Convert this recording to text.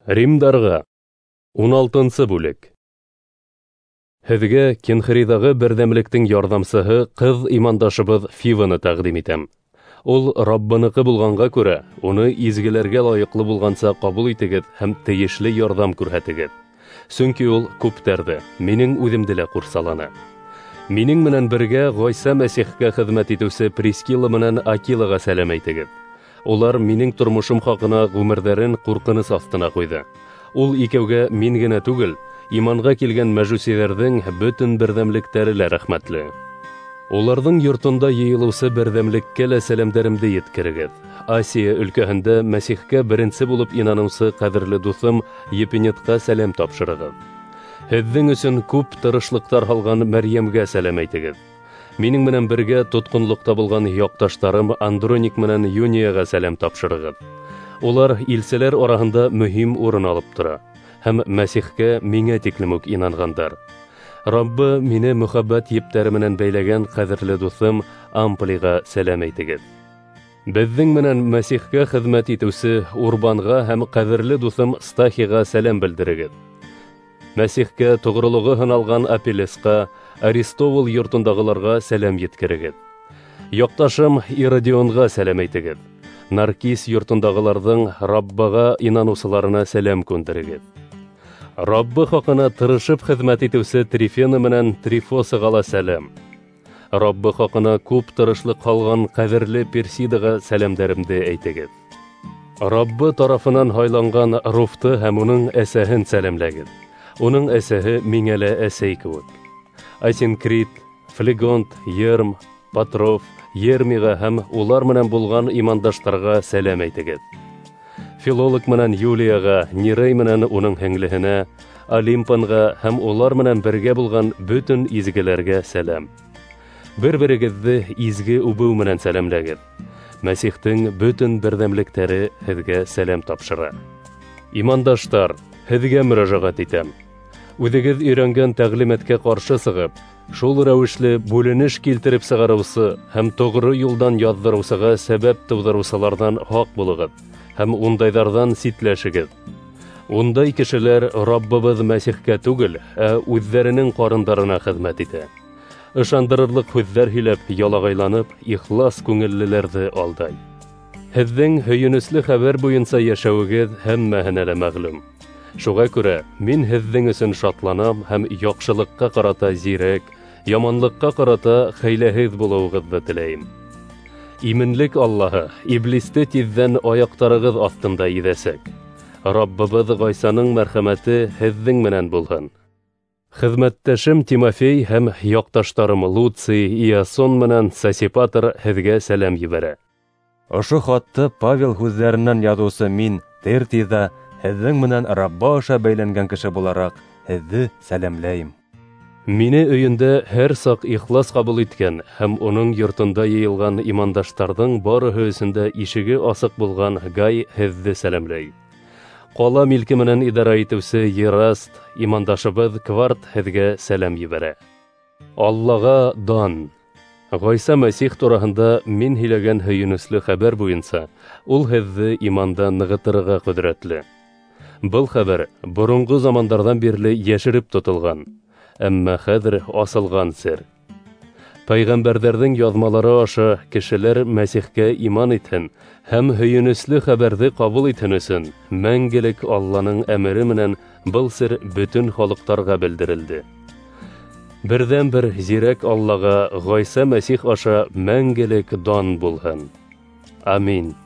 Римдарға 16 бүлек. Һеҙгә Кенхриҙағы берҙәмлектең ярҙамсыһы ҡыҙ имандашыбыҙ Фиваны тәҡдим итәм. Ул Раббыныҡы булғанға күрә, уны изгеләргә лайыҡлы булғанса ҡабул итегеҙ һәм тейешле ярҙам күрһәтегеҙ. Сөнки ул күптәрҙе, минең үҙемде лә ҡурсаланы. Минең менән бергә Ғайса Мәсихкә хеҙмәт итеүсе Прискила менән Акилаға сәләм әйтегеҙ. Улар минең тормошом хаҡына ғүмерҙәрен ҡурҡыныс аҫтына ҡуйҙы. Ул икәүгә мин генә түгел, иманға килгән мәжүсиләрҙең бөтөн берҙәмлектәре лә рәхмәтле. Уларҙың йортонда йыйылыусы берҙәмлеккә лә сәләмдәремде еткерегеҙ. Асия өлкәһендә Мәсихкә беренсе булып инаныусы ҡәҙерле дуҫым Епенетҡа сәләм тапшырығыҙ. Һеҙҙең өсөн күп тырышлыҡтар һалған Мәрйәмгә сәләм әйтегеҙ. Минең менән бергә тотҡонлоҡта булған яҡташтарым Андроник менән Юнияға сәләм тапшырығыҙ. Улар илселәр араһында мөһим урын алып тора һәм Мәсихкә миңә тиклем үк инанғандар. Раббы мине мөхәббәт ептәре менән бәйләгән ҡәҙерле дуҫым Амплиға сәләм әйтегеҙ. Беҙҙең менән Мәсихкә хеҙмәт итеүсе Урбанға һәм ҡәҙерле дуҫым Стахиға сәләм белдерегеҙ. Мәсихкә тоғролоғо һыналған Апеллесҡа, Аристовул йортондағыларға сәләм еткерегеҙ. Яҡташым Иродионға сәләм әйтегеҙ. Наркис йортондағыларҙың Раббаға инаныусыларына сәләм күндерегеҙ. Раббы хаҡына тырышып хеҙмәт итеүсе Трифена менән Трифосыға ла сәләм. Раббы хаҡына күп тырышлыҡ һалған ҡәҙерле Персидаға сәләмдәремде әйтегеҙ. Раббы тарафынан һайланған Руфты һәм уның әсәһен сәләмләгеҙ. Уның әсәһе миңә лә әсәй кеүек. Асинкрит, Флегонт, Ерм, Патров, Ермиға һәм улар менән булған имандаштарға сәләм әйтегеҙ. Филолог менән Юлияға, Нирей менән уның һеңлеһенә, Олимпанға һәм улар менән бергә булған бөтөн изгеләргә сәләм. Бер-берегеҙҙе изге үбеү менән сәләмләгеҙ. Мәсихтең бөтөн берҙәмлектәре һеҙгә сәләм тапшыра. Имандаштар, һеҙгә мөрәжәғәт итәм. Үҙегеҙ өйрәнгән тәғлимәткә ҡаршы сығып, шул рәүешле бүленеш килтереп сығарыусы һәм тоғро юлдан яҙҙырыусыға сәбәп тыуҙырыусыларҙан һаҡ булығыҙ һәм ундайҙарҙан ситләшегеҙ. Ундай кешеләр Раббыбыҙ Мәсихкә түгел, ә үҙҙәренең ҡарындарына хеҙмәт итә. Ышандырырлыҡ һүҙҙәр һөйләп, ялағайланып, ихлас күңеллеләрҙе алдай. Һеҙҙең һөйөнөслө хәбәр буйынса йәшәүегеҙ һәммәһенә лә мәғлүм. Шуға күрә мин һеҙҙең өсөн шатланам һәм яҡшылыҡҡа ҡарата зирәк, яманлыҡҡа ҡарата хәйләһеҙ булыуығыҙҙы теләйем. Именлек Аллаһы Иблисте тиҙҙән аяҡтарығыҙ аҫтында иҙәсәк. Раббыбыҙ Ғайсаның мәрхәмәте һеҙҙең менән булһын. Хеҙмәттәшем Тимофей һәм яҡташтарым Луций, Иасон менән Сосипатр һеҙгә сәләм ебәрә. Ошо хатты Павел һүҙҙәренән яҙыусы мин, Тертиҙа, һеҙҙең менән Рабба аша бәйләнгән кеше булараҡ, һеҙҙе сәләмләйем. Мине өйөндә һәр саҡ ихлас ҡабул иткән һәм уның йортонда йыйылған имандаштарҙың барыһы өсөндә ишеге асыҡ булған Гай һеҙҙе сәләмләй. Ҡала милке менән идара итеүсе Ераст, имандашыбыҙ Кварт һеҙгә сәләм ебәрә. Аллаға дан! Ғайса Мәсих тураһында мин һөйләгән һөйөнөслө хәбәр буйынса, ул һеҙҙе иманда нығытырға ҡөҙрәтле. Был хәбәр боронғо замандарҙан бирле йәшереп тотолған, әммә хәҙер асылған сер. Пәйғәмбәрҙәрҙең яҙмалары аша кешеләр Мәсихкә иман итһен һәм һөйөнөслө хәбәрҙе ҡабул итһен өсөн мәңгелек Алланың әмере менән был сер бөтөн халыҡтарға белдерелде. Берҙән-бер зирәк Аллаға Ғайса Мәсих аша мәңгелек дан булһын. Амин.